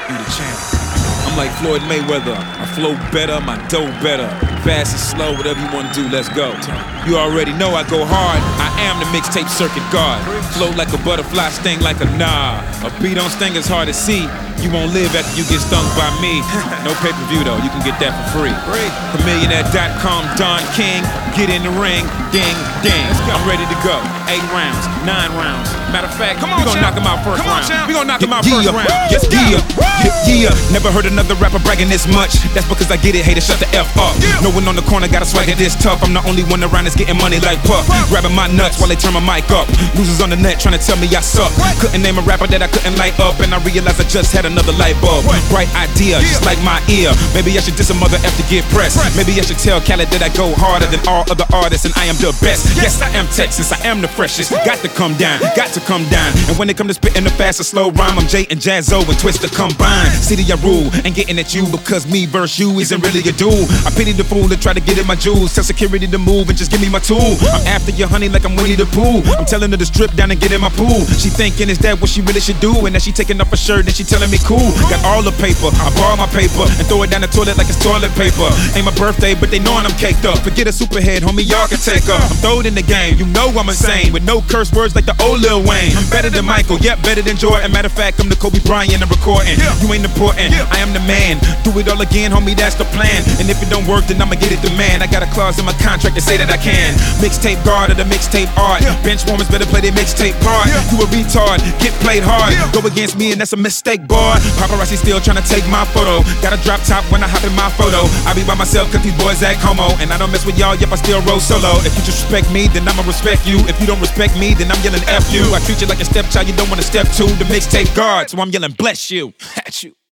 You the champ. I'm like Floyd Mayweather. I flow better, my dough better. Fast and slow, whatever you wanna do, let's go. You already know I go hard. I am the mixtape circuit guard. Flow like a butterfly, sting like a nah. A beat on sting is hard to see. You won't live after you get stung by me. No pay-per-view though, you can get that for free. Chamillionaire.com, Don King. Get in the ring, ding, ding. I'm ready to go. 8 rounds, 9 rounds. Matter of fact, we gon' knock him out first round. We gon' knock him out first round. Yeah. Never heard another rapper bragging this much. That's because I get it, haters, shut the F up. No one on the corner got a swagger this tough. I'm the only one around that's getting money like Puff. Grabbing my nuts while they turn my mic up. Losers on the net trying to tell me I suck. Couldn't name a rapper that I couldn't light up. And I realized I just had another light bulb. Bright idea, just like my ear. Maybe I should diss a mother F to get pressed. Maybe I should tell Khaled that I go harder than all other artists and I am the best. Yes, I am Texas, I am the freshest. Got to come down, got to come down. And when it come to spitting the fast or slow rhyme, I'm Jay and Jazzo and Twista combined. City I rule, ain't getting at you because me versus you isn't really a duel. I pity the fool that try to get in my jewels. Tell security to move and just give me my tool. I'm after your honey like I'm Winnie the Pooh. I'm telling her to strip down and get in my pool. She thinking is that what she really should do? And then she taking off her shirt and she telling me cool. Got all the paper, I borrow my paper and throw it down the toilet like it's toilet paper. Ain't my birthday, but they knowin' I'm caked up. Forget a superhead, homie, y'all can take her. I'm throwed in the game, you know I'm insane. With no curse words like the old Lil Wayne. I'm better than Michael, yep, better than Jordan. Matter of fact, I'm the Kobe Bryant of recording. You ain't important, I am the man. Do it all again, homie, that's the plan. And if it don't work, then I'ma get it demand. I got a clause in my contract to say that I can. Mixtape guard of the mixtape art. Bench warmers better play their mixtape part. You a retard, get played hard. Go against me and that's a mistake, boy. Paparazzi still trying to take my photo. Got a drop top when I hop in my photo. I be by myself cause these boys act homo. And I don't mess with y'all, yep, I still roll solo. If you disrespect me, then I'ma respect you. If you don't respect me, then I'm yelling F you. I treat you like a stepchild, you don't wanna step to. The mixtape guard, so I'm yelling bless you. At you.